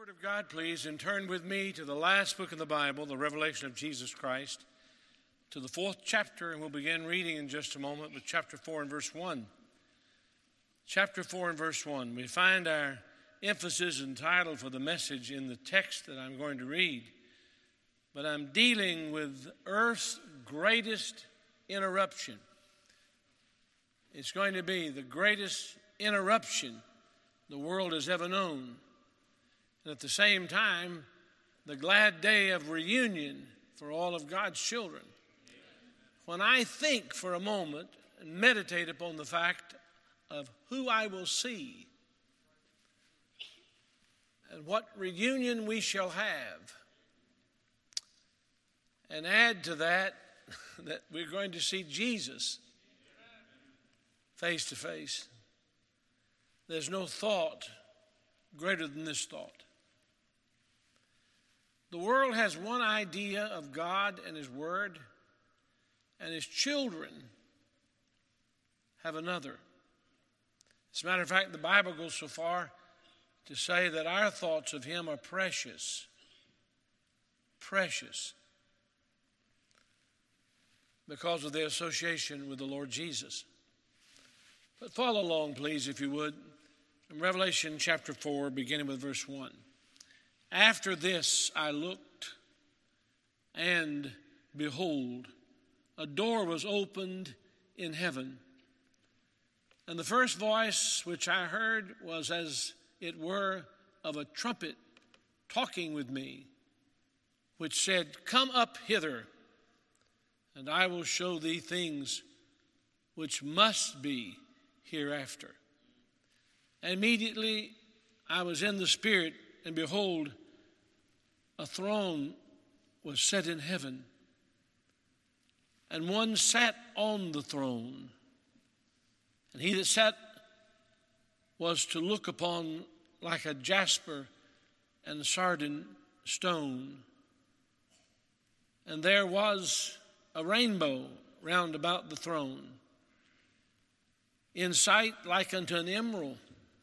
Word of God, please, and turn with me to the last book of the Bible, the Revelation of Jesus Christ, to the 4th chapter, and we'll begin reading in just a moment with chapter 4 and verse 1. Chapter 4 and verse 1. We find our emphasis and title for the message in the text that I'm going to read. But I'm dealing with earth's greatest interruption. It's going to be the greatest interruption the world has ever known. And at the same time, the glad day of reunion for all of God's children. When I think for a moment and meditate upon the fact of who I will see and what reunion we shall have, and add to that that we're going to see Jesus face to face, there's no thought greater than this thought. The world has one idea of God and His Word, and His children have another. As a matter of fact, the Bible goes so far to say that our thoughts of Him are precious. Precious. Because of their association with the Lord Jesus. But follow along, please, if you would, in Revelation chapter 4, beginning with verse 1. After this I looked, and behold, a door was opened in heaven. And the first voice which I heard was as it were of a trumpet talking with me, which said, "Come up hither, and I will show thee things which must be hereafter." Immediately I was in the Spirit, and behold, a throne was set in heaven, and one sat on the throne. And he that sat was to look upon like a jasper and a sardine stone. And there was a rainbow round about the throne, in sight like unto an emerald.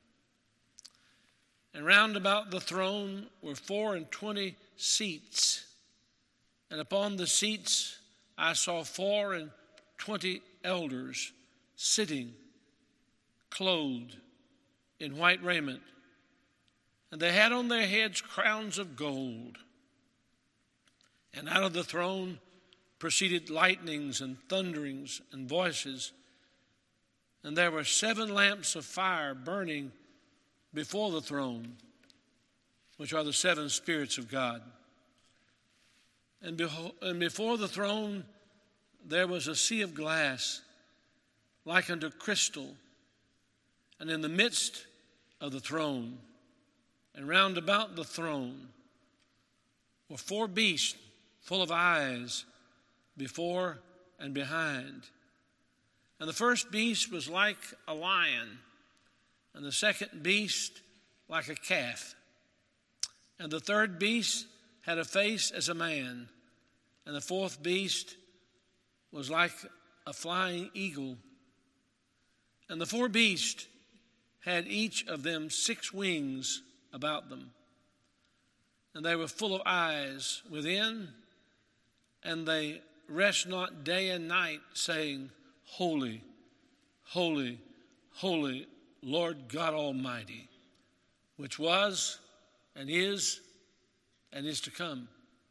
And round about the throne were 24 seats, and upon the seats I saw 24 elders sitting, clothed in white raiment, and they had on their heads crowns of gold. And out of the throne proceeded lightnings and thunderings and voices, and there were 7 lamps of fire burning before the throne, which are the 7 spirits of God. And before the throne there was a sea of glass, like unto crystal, and in the midst of the throne, and round about the throne, were 4 beasts full of eyes before and behind. And the first beast was like a lion, and the second beast like a calf. And the third beast had a face as a man, and the 4th beast was like a flying eagle. And the 4 beasts had each of them 6 wings about them, and they were full of eyes within, and they rest not day and night, saying, Holy, holy, holy, Lord God Almighty, which was and is to come.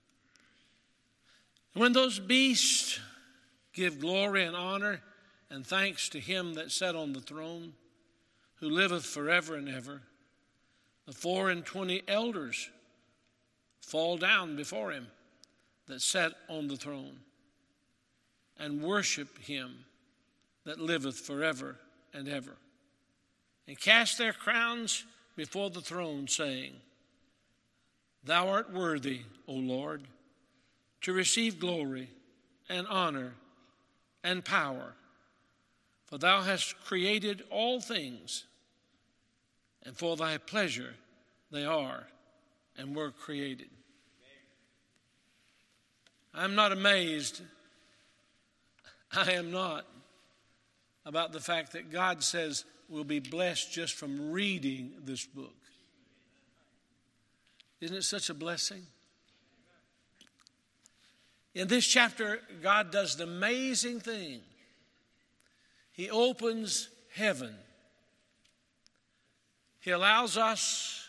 And when those beasts give glory and honor and thanks to Him that sat on the throne, who liveth forever and ever, the 24 elders fall down before Him that sat on the throne, and worship Him that liveth forever and ever, and cast their crowns before the throne, saying, Thou art worthy, O Lord, to receive glory and honor and power, for Thou hast created all things, and for Thy pleasure they are and were created. I'm not amazed, I am not, about the fact that God says we'll be blessed just from reading this book. Isn't it such a blessing? In this chapter, God does an amazing thing. He opens heaven. He allows us,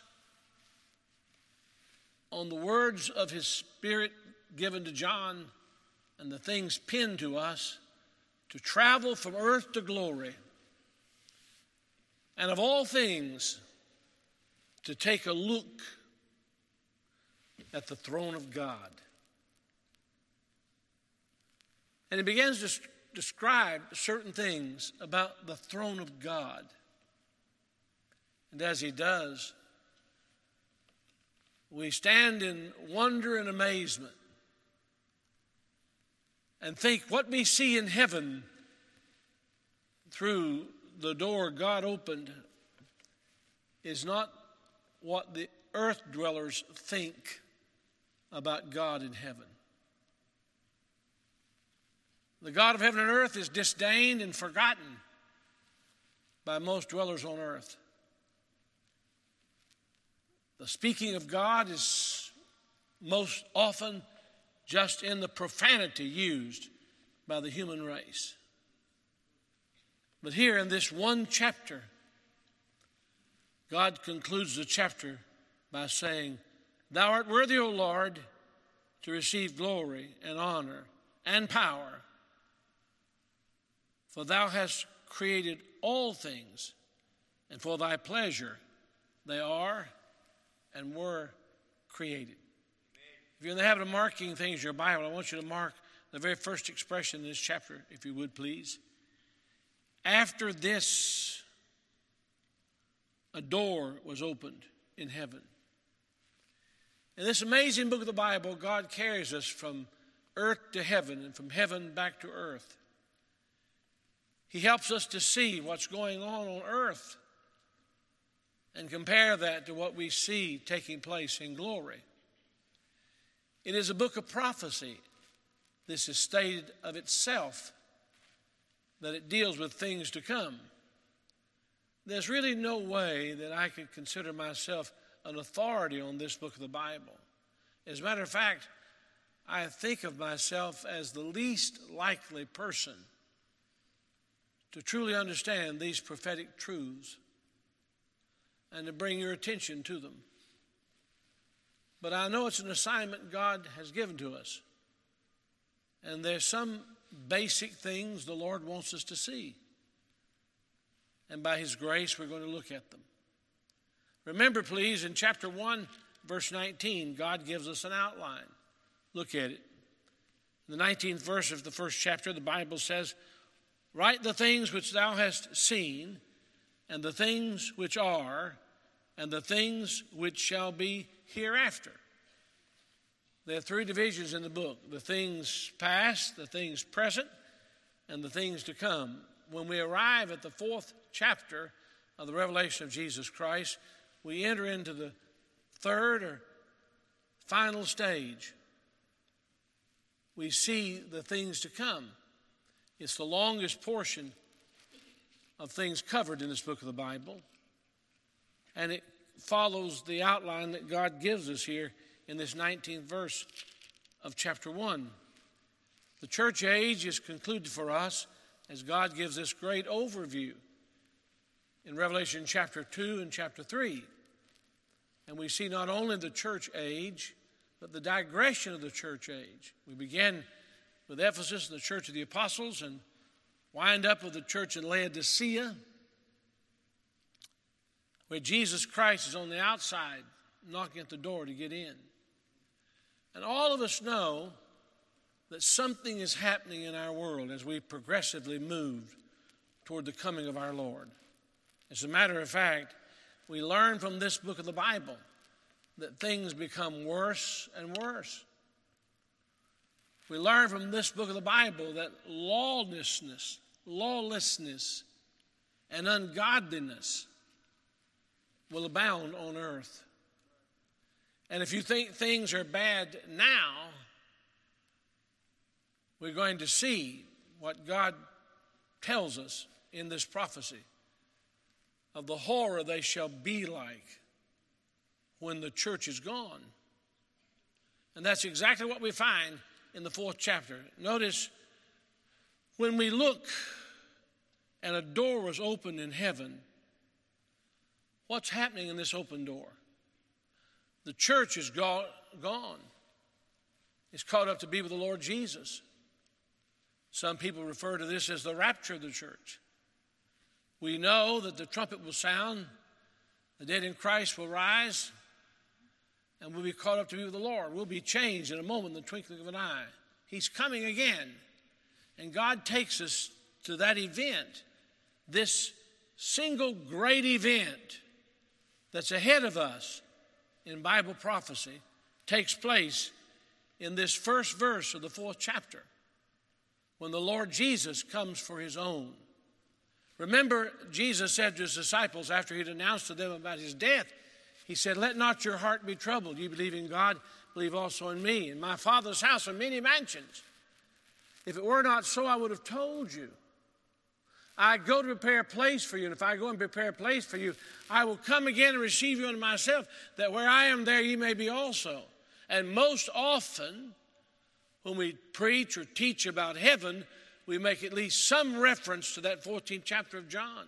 on the words of His Spirit given to John and the things pinned to us, to travel from earth to glory. And of all things, to take a look at the throne of God. And He begins to describe certain things about the throne of God. And as He does, we stand in wonder and amazement and think what we see in heaven through the door God opened is not what the earth dwellers think about God in heaven. The God of heaven and earth is disdained and forgotten by most dwellers on earth. The speaking of God is most often just in the profanity used by the human race. But here in this one chapter, God concludes the chapter by saying, "Thou art worthy, O Lord, to receive glory and honor and power, for Thou hast created all things, and for Thy pleasure they are and were created." If you're in the habit of marking things in your Bible, I want you to mark the very first expression in this chapter, if you would, please. After this, a door was opened in heaven. In this amazing book of the Bible, God carries us from earth to heaven and from heaven back to earth. He helps us to see what's going on earth and compare that to what we see taking place in glory. It is a book of prophecy. This is stated of itself, that it deals with things to come. There's really no way that I could consider myself an authority on this book of the Bible. As a matter of fact, I think of myself as the least likely person to truly understand these prophetic truths and to bring your attention to them. But I know it's an assignment God has given to us. And there's some basic things the Lord wants us to see. And by His grace, we're going to look at them. Remember, please, in chapter 1, verse 19, God gives us an outline. Look at it. In the 19th verse of the first chapter, the Bible says, "Write the things which thou hast seen, and the things which are, and the things which shall be hereafter." There are three divisions in the book: the things past, the things present, and the things to come. When we arrive at the fourth chapter of the revelation of Jesus Christ, we enter into the third or final stage. We see the things to come. It's the longest portion of things covered in this book of the Bible, and it follows the outline that God gives us here in this 19th verse of chapter 1. The church age is concluded for us as God gives this great overview in Revelation chapter 2 and chapter 3. And we see not only the church age, but the digression of the church age. We begin with Ephesus and the church of the apostles and wind up with the church in Laodicea, where Jesus Christ is on the outside knocking at the door to get in. And all of us know that something is happening in our world as we progressively move toward the coming of our Lord. As a matter of fact, we learn from this book of the Bible that things become worse and worse. We learn from this book of the Bible that lawlessness, and ungodliness will abound on earth. And if you think things are bad now, we're going to see what God tells us in this prophecy of the horror they shall be like when the church is gone. And that's exactly what we find in the 4th chapter. Notice, when we look and a door was opened in heaven, what's happening in this open door? The church is gone. It's caught up to be with the Lord Jesus. Some people refer to this as the rapture of the church. We know that the trumpet will sound, the dead in Christ will rise, and we'll be caught up to be with the Lord. We'll be changed in a moment, in the twinkling of an eye. He's coming again. And God takes us to that event, this single great event that's ahead of us in Bible prophecy, takes place in this first verse of the 4th chapter, when the Lord Jesus comes for his own. Remember, Jesus said to his disciples after he'd announced to them about his death, he said, "Let not your heart be troubled. You believe in God, believe also in me. In my Father's house are many mansions. If it were not so, I would have told you. I go to prepare a place for you, and if I go and prepare a place for you, I will come again and receive you unto myself, that where I am, there ye may be also." And most often, when we preach or teach about heaven, we make at least some reference to that 14th chapter of John.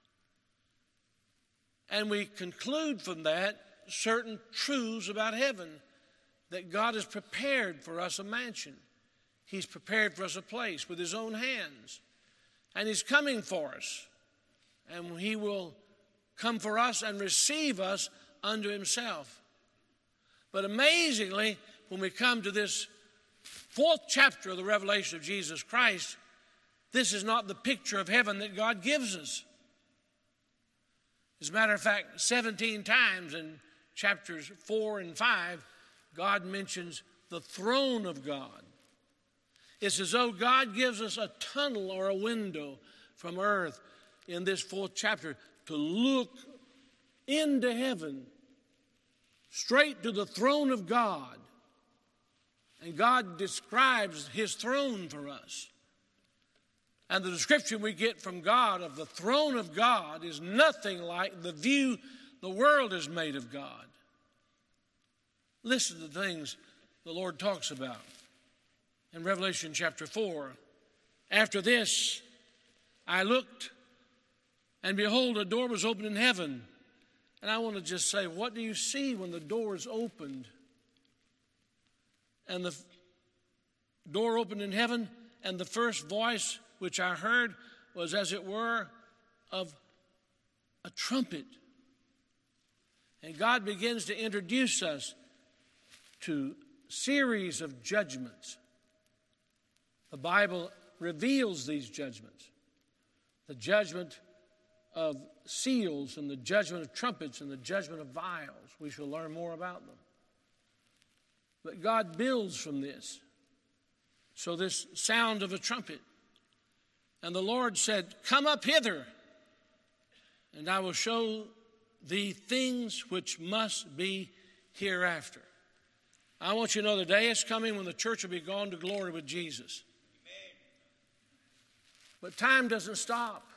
And we conclude from that certain truths about heaven, that God has prepared for us a mansion. He's prepared for us a place with his own hands. And he's coming for us. And he will come for us and receive us unto himself. But amazingly, when we come to this 4th chapter of the revelation of Jesus Christ, this is not the picture of heaven that God gives us. As a matter of fact, 17 times in chapters 4 and 5, God mentions the throne of God. It's as though God gives us a tunnel or a window from earth in this 4th chapter to look into heaven, straight to the throne of God. And God describes his throne for us. And the description we get from God of the throne of God is nothing like the view the world has made of God. Listen to the things the Lord talks about in Revelation chapter 4. "After this, I looked, and behold, a door was opened in heaven." And I want to just say, what do you see when the door is opened? And the door opened in heaven, and the first voice which I heard was as it were of a trumpet. And God begins to introduce us to a series of judgments. The Bible reveals these judgments. The judgment of seals and the judgment of trumpets and the judgment of vials. We shall learn more about them. But God builds from this. So this sound of a trumpet. And the Lord said, "Come up hither, and I will show thee things which must be hereafter." I want you to know the day is coming when the church will be gone to glory with Jesus. Amen. But time doesn't stop.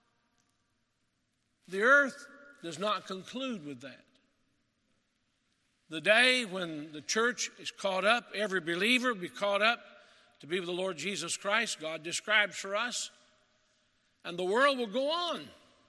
The earth does not conclude with that. The day when the church is caught up, every believer will be caught up to be with the Lord Jesus Christ, God describes for us, and the world will go on.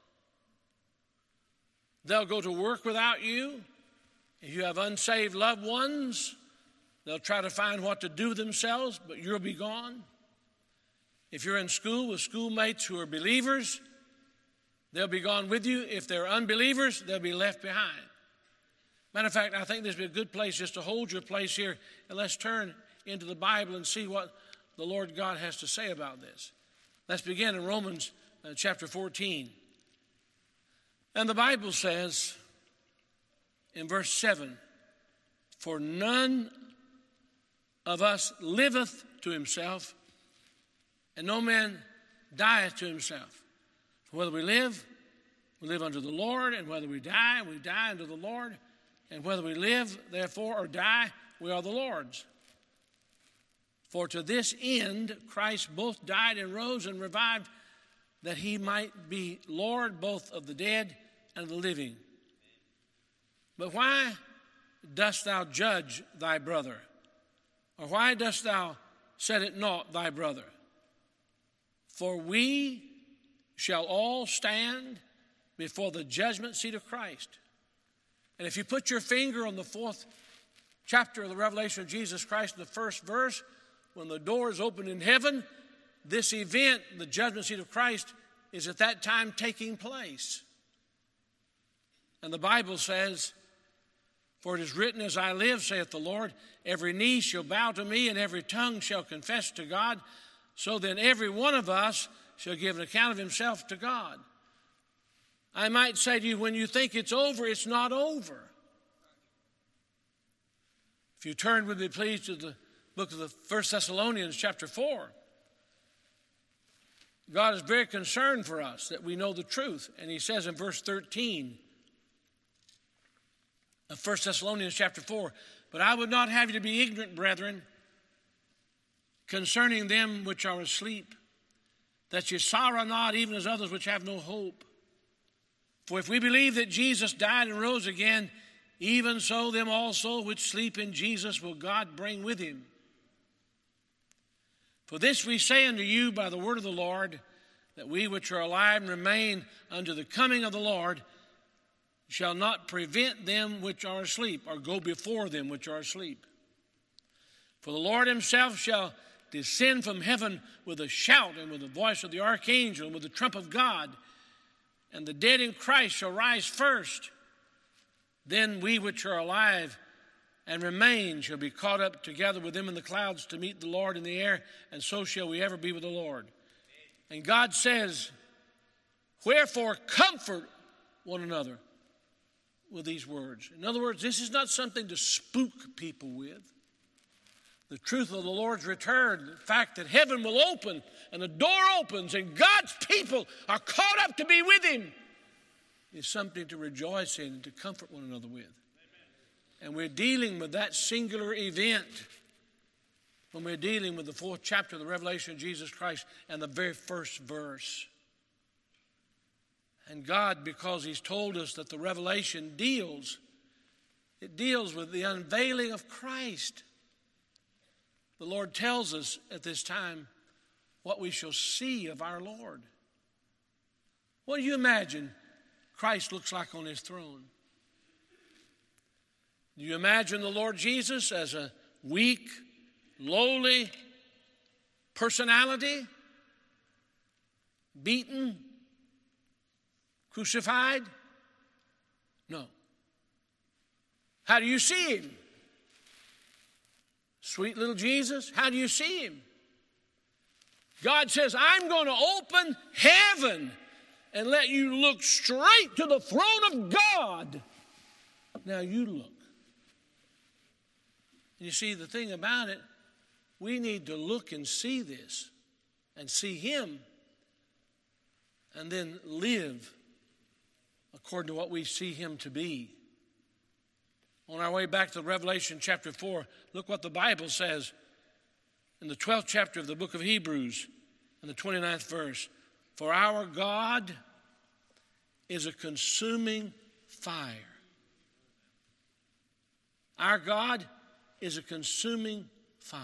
They'll go to work without you. If you have unsaved loved ones, they'll try to find what to do themselves, but you'll be gone. If you're in school with schoolmates who are believers, they'll be gone with you. If they're unbelievers, they'll be left behind. Matter of fact, I think this would be a good place just to hold your place here, and let's turn into the Bible and see what the Lord God has to say about this. Let's begin in Romans chapter 14. And the Bible says in verse 7, "For none of us liveth to himself, and no man dieth to himself. For whether we live unto the Lord, and whether we die unto the Lord. And whether we live, therefore, or die, we are the Lord's. For to this end Christ both died and rose and revived, that he might be Lord both of the dead and the living." But why dost thou judge thy brother? Or why dost thou set at naught thy brother? For we shall all stand before the judgment seat of Christ. And if you put your finger on the 4th chapter of the Revelation of Jesus Christ in the first verse, when the door is opened in heaven, this event, the judgment seat of Christ, is at that time taking place. And the Bible says, for it is written, as I live, saith the Lord, every knee shall bow to me, and every tongue shall confess to God. So then every one of us shall give an account of himself to God. I might say to you, when you think it's over, it's not over. If you turn with me, please, to the book of the 1 Thessalonians chapter 4. God is very concerned for us that we know the truth. And he says in verse 13 of 1 Thessalonians chapter 4, but I would not have you to be ignorant, brethren, concerning them which are asleep, that ye sorrow not, even as others which have no hope. For if we believe that Jesus died and rose again, even so them also which sleep in Jesus will God bring with him. For this we say unto you by the word of the Lord, that we which are alive and remain unto the coming of the Lord shall not prevent them which are asleep, or go before them which are asleep. For the Lord himself shall descend from heaven with a shout, and with the voice of the archangel, and with the trump of God, and the dead in Christ shall rise first. Then we which are alive and remain shall be caught up together with them in the clouds to meet the Lord in the air, and so shall we ever be with the Lord. And God says, wherefore comfort one another with these words. In other words, this is not something to spook people with. The truth of the Lord's return, the fact that heaven will open and the door opens and God's people are caught up to be with him, is something to rejoice in and to comfort one another with. And we're dealing with that singular event when we're dealing with the 4th chapter of the Revelation of Jesus Christ and the very first verse. And God, because he's told us that the Revelation deals with the unveiling of Christ. The Lord tells us at this time what we shall see of our Lord. What do you imagine Christ looks like on his throne? Do you imagine the Lord Jesus as a weak, lowly personality, beaten, crucified? No. How do you see him? Sweet little Jesus, how do you see him? God says, I'm going to open heaven and let you look straight to the throne of God. Now you look. You see, the thing about it, we need to look and see this and see him and then live according to what we see him to be. On our way back to Revelation chapter 4, look what the Bible says in the 12th chapter of the book of Hebrews, in the 29th verse. For our God is a consuming fire. Our God is a consuming fire.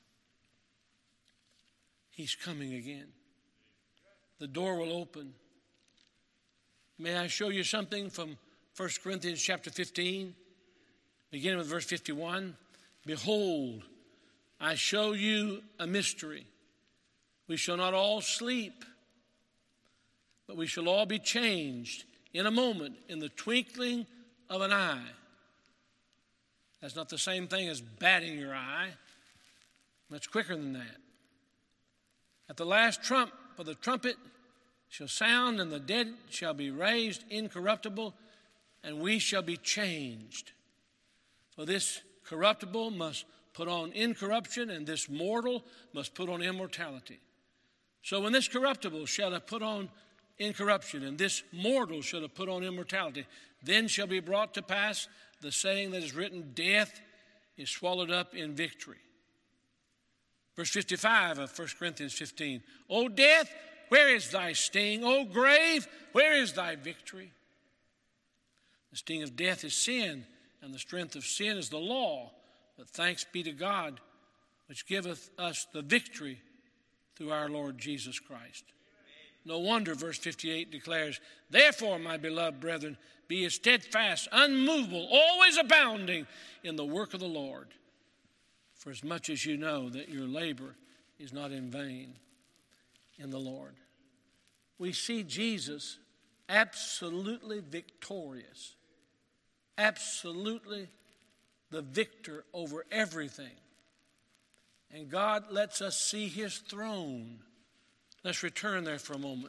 He's coming again. The door will open. May I show you something from 1 Corinthians chapter 15, beginning with verse 51. Behold, I show you a mystery. We shall not all sleep, but we shall all be changed in a moment, in the twinkling of an eye. That's not the same thing as batting your eye. Much quicker than that. At the last trump of the trumpet shall sound, and the dead shall be raised incorruptible, and we shall be changed. For this corruptible must put on incorruption, and this mortal must put on immortality. So when this corruptible shall have put on incorruption, and this mortal shall have put on immortality, then shall be brought to pass the saying that is written, death is swallowed up in victory. Verse 55 of 1 Corinthians 15. O death, where is thy sting? O grave, where is thy victory? The sting of death is sin, and the strength of sin is the law. But thanks be to God, which giveth us the victory through our Lord Jesus Christ. No wonder, verse 58 declares, therefore, my beloved brethren, be ye steadfast, unmovable, always abounding in the work of the Lord. For as much as you know that your labor is not in vain in the Lord. We see Jesus absolutely victorious, absolutely the victor over everything. And God lets us see his throne. Let's return there for a moment.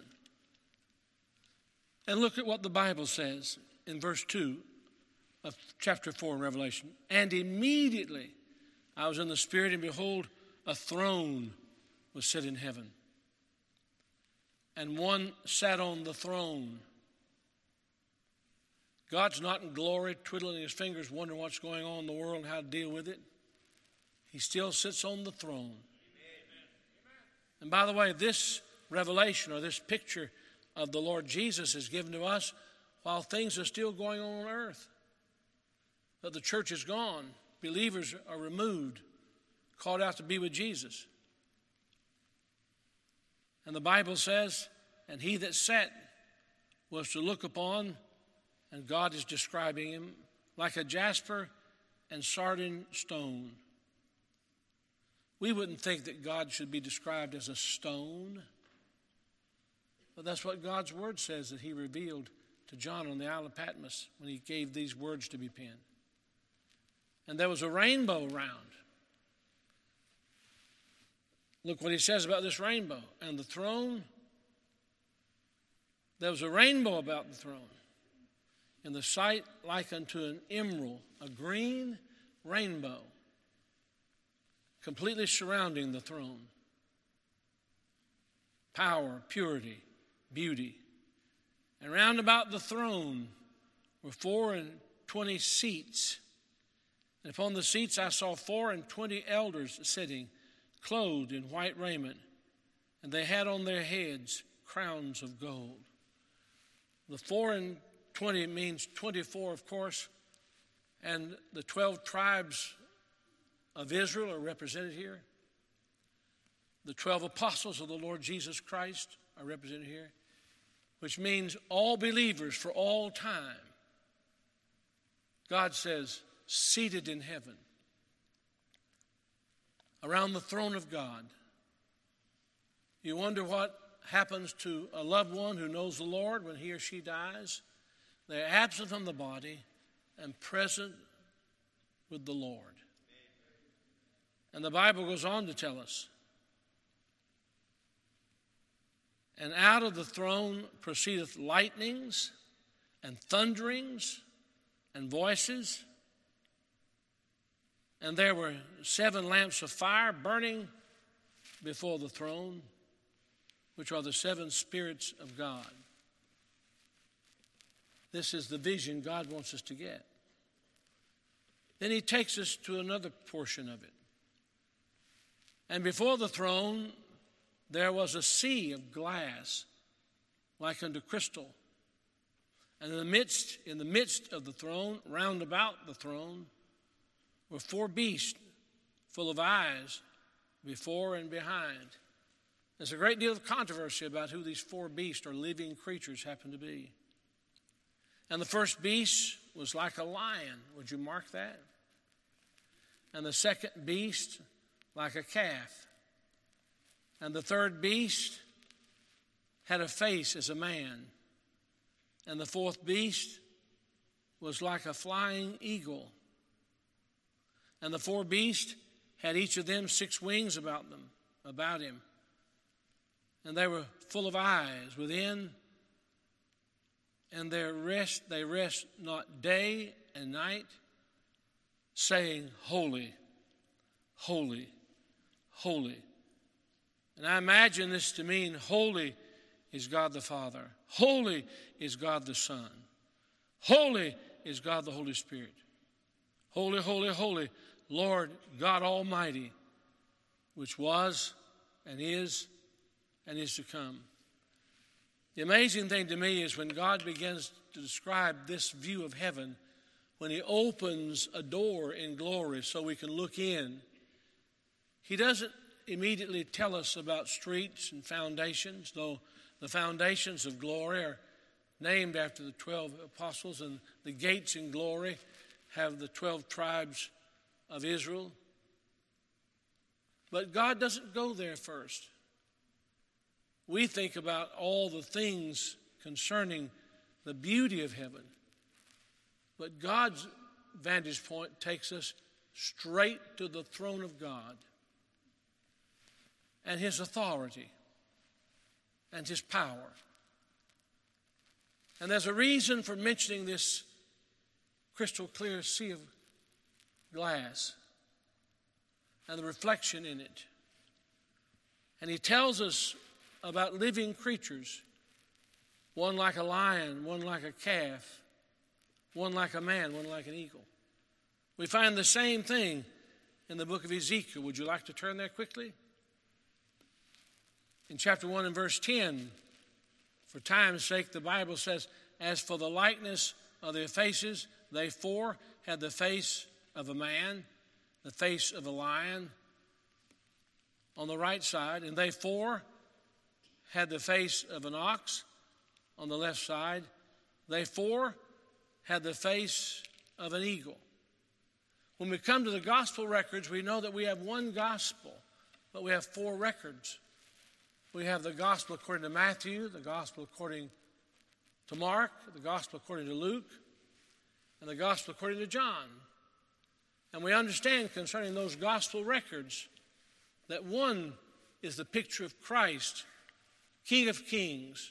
And look at what the Bible says in verse 2 of chapter 4 in Revelation. And immediately I was in the Spirit, and behold, a throne was set in heaven. And one sat on the throne. God's not in glory, twiddling his fingers, wondering what's going on in the world and how to deal with it. He still sits on the throne. Amen. And by the way, this revelation or this picture of the Lord Jesus is given to us while things are still going on earth. But the church is gone. Believers are removed, called out to be with Jesus. And the Bible says, and he that sat was to look upon, and God is describing him, like a jasper and sardine stone. We wouldn't think that God should be described as a stone, but that's what God's word says that he revealed to John on the Isle of Patmos when he gave these words to be penned. And there was a rainbow round. Look what he says about this rainbow. And the throne, there was a rainbow about the throne, in the sight like unto an emerald, a green rainbow, completely surrounding the throne. Power, purity, beauty. And round about the throne were 24 seats. And upon the seats I saw 24 elders sitting, clothed in white raiment, and they had on their heads crowns of gold. The 24 means 24, of course, and the 12 tribes of Israel are represented here. The 12 apostles of the Lord Jesus Christ are represented here, which means all believers for all time. God says, seated in heaven, around the throne of God. You wonder what happens to a loved one who knows the Lord when he or she dies. They're absent from the body and present with the Lord. And the Bible goes on to tell us, and out of the throne proceedeth lightnings and thunderings and voices. And there were 7 lamps of fire burning before the throne, which are the 7 spirits of God. This is the vision God wants us to get. Then he takes us to another portion of it. And before the throne, there was a sea of glass, like unto crystal. And in the midst of the throne, round about the throne, were 4 beasts full of eyes before and behind. There's a great deal of controversy about who these 4 beasts or living creatures happen to be. And the first beast was like a lion. Would you mark that? And the second beast like a calf. And the third beast had a face as a man. And the fourth beast was like a flying eagle. And the 4 beasts had each of them 6 wings about him. And they were full of eyes within, and they rest not day and night, saying, Holy, holy, holy. And I imagine this to mean holy is God the Father. Holy is God the Son. Holy is God the Holy Spirit. Holy, holy, holy, Lord God Almighty, which was and is to come. The amazing thing to me is when God begins to describe this view of heaven when he opens a door in glory so we can look in, he doesn't immediately tell us about streets and foundations, though the foundations of glory are named after the 12 apostles, and the gates in glory have the 12 tribes of Israel. But God doesn't go there first. We think about all the things concerning the beauty of heaven. But God's vantage point takes us straight to the throne of God and his authority and his power. And there's a reason for mentioning this crystal clear sea of glass and the reflection in it. And he tells us about living creatures, one like a lion, one like a calf, one like a man, one like an eagle. We find the same thing in the book of Ezekiel. Would you like to turn there quickly? In chapter 1 and verse 10, for time's sake, the Bible says, as for the likeness of their faces, they four had the face of a man, the face of a lion on the right side, and they four had the face of an ox on the left side. They four had the face of an eagle. When we come to the gospel records, we know that we have one gospel, but we have four records. We have the gospel according to Matthew, the gospel according to Mark, the gospel according to Luke, and the gospel according to John. And we understand concerning those gospel records that one is the picture of Christ, King of Kings,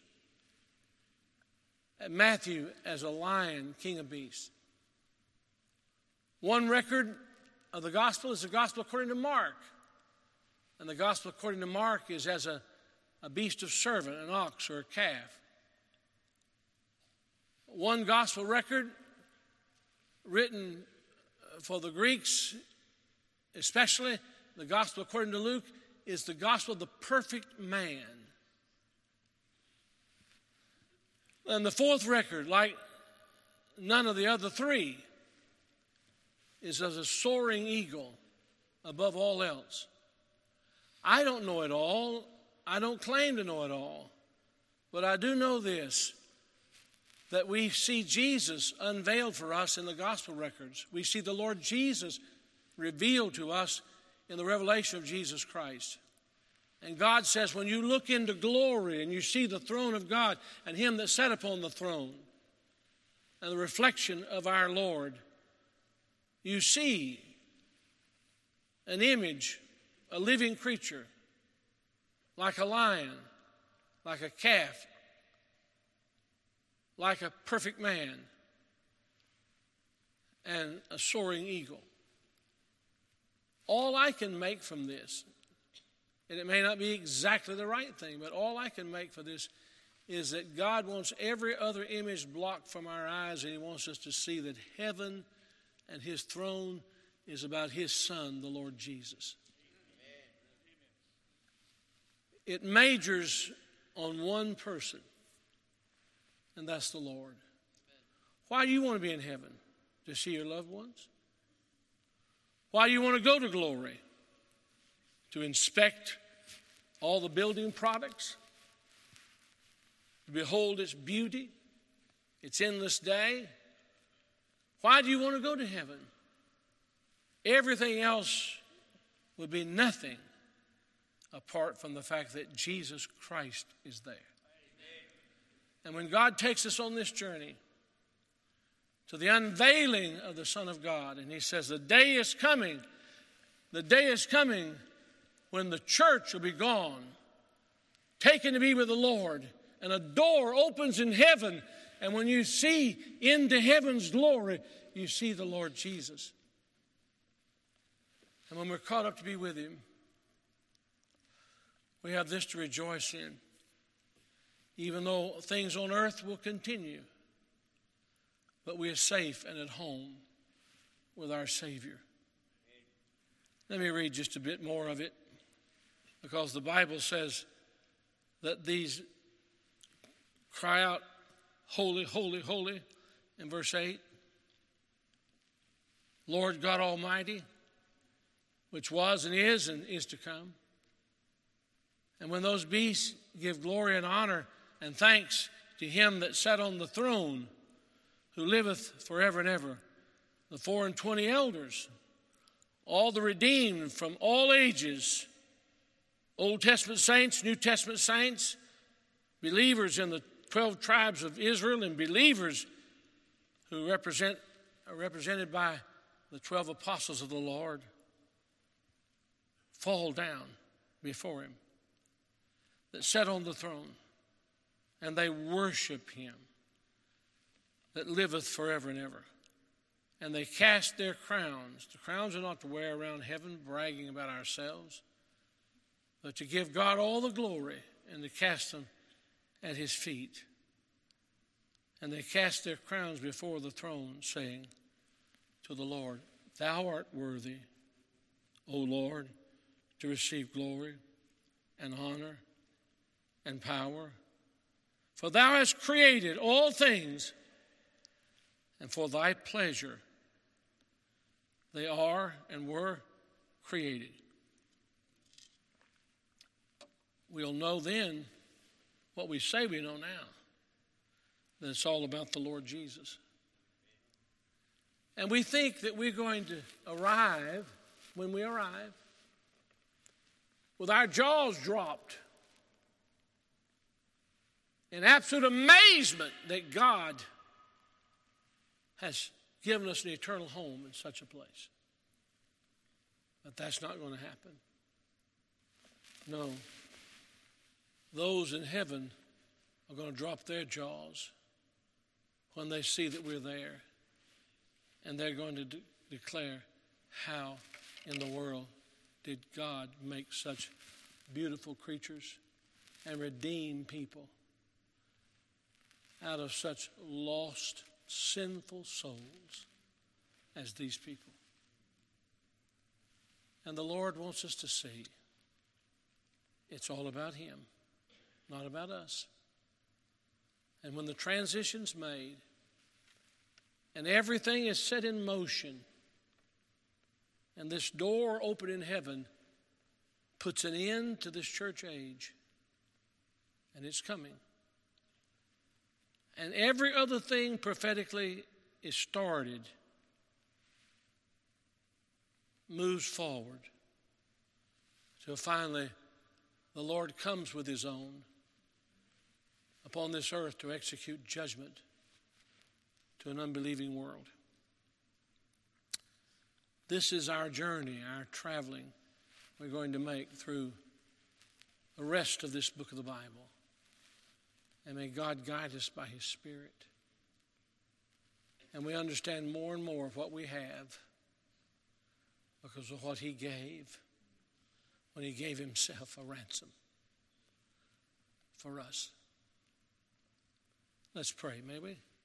and Matthew as a lion, King of beasts. One record of the gospel is the gospel according to Mark. And the gospel according to Mark is as a beast of servant, an ox or a calf. One gospel record written for the Greeks, especially the gospel according to Luke, is the gospel of the perfect man. And the fourth record, like none of the other three, is as a soaring eagle above all else. I don't know it all. I don't claim to know it all. But I do know this, that we see Jesus unveiled for us in the gospel records. We see the Lord Jesus revealed to us in the revelation of Jesus Christ. And God says, when you look into glory and you see the throne of God and him that sat upon the throne and the reflection of our Lord, you see an image, a living creature, like a lion, like a calf, like a perfect man, and a soaring eagle. All I can make from this, and it may not be exactly the right thing, but all I can make for this is that God wants every other image blocked from our eyes, and he wants us to see that heaven and his throne is about his Son, the Lord Jesus. It majors on one person, and that's the Lord. Why do you want to be in heaven? To see your loved ones? Why do you want to go to glory? To inspect all the building products? To behold its beauty, its endless day? Why do you want to go to heaven? Everything else would be nothing apart from the fact that Jesus Christ is there. And when God takes us on this journey to the unveiling of the Son of God, and he says, the day is coming when the church will be gone, taken to be with the Lord, and a door opens in heaven, and when you see into heaven's glory, you see the Lord Jesus. And when we're caught up to be with him, we have this to rejoice in. Even though things on earth will continue, but we are safe and at home with our Savior. Let me read just a bit more of it, because the Bible says that these cry out, holy, holy, holy, in verse 8. Lord God Almighty, which was and is to come. And when those beasts give glory and honor and thanks to him that sat on the throne, who liveth forever and ever, the 24 elders, all the redeemed from all ages, Old Testament saints, New Testament saints, believers in the 12 tribes of Israel, and believers who are represented by the 12 apostles of the Lord, fall down before him that sat on the throne, and they worship him that liveth forever and ever. And they cast their crowns. The crowns are not to wear around heaven, bragging about ourselves, but to give God all the glory and to cast them at his feet. And they cast their crowns before the throne, saying to the Lord, Thou art worthy, O Lord, to receive glory and honor and power. For thou hast created all things, and for thy pleasure they are and were created. We'll know then what we say we know now, that it's all about the Lord Jesus. And we think that we're going to arrive, when we arrive, with our jaws dropped in absolute amazement that God has given us an eternal home in such a place. But that's not going to happen. No. Those in heaven are going to drop their jaws when they see that we're there. And they're going to declare, how in the world did God make such beautiful creatures and redeem people out of such lost, sinful souls as these people? And the Lord wants us to see it's all about him, not about us. And when the transition's made and everything is set in motion, and this door open in heaven puts an end to this church age, and it's coming. And every other thing prophetically is started, moves forward, till finally the Lord comes with his own upon this earth to execute judgment to an unbelieving world. This is our journey, our traveling we're going to make through the rest of this book of the Bible. And may God guide us by his Spirit. And we understand more and more of what we have because of what he gave when he gave himself a ransom for us. Let's pray, may we?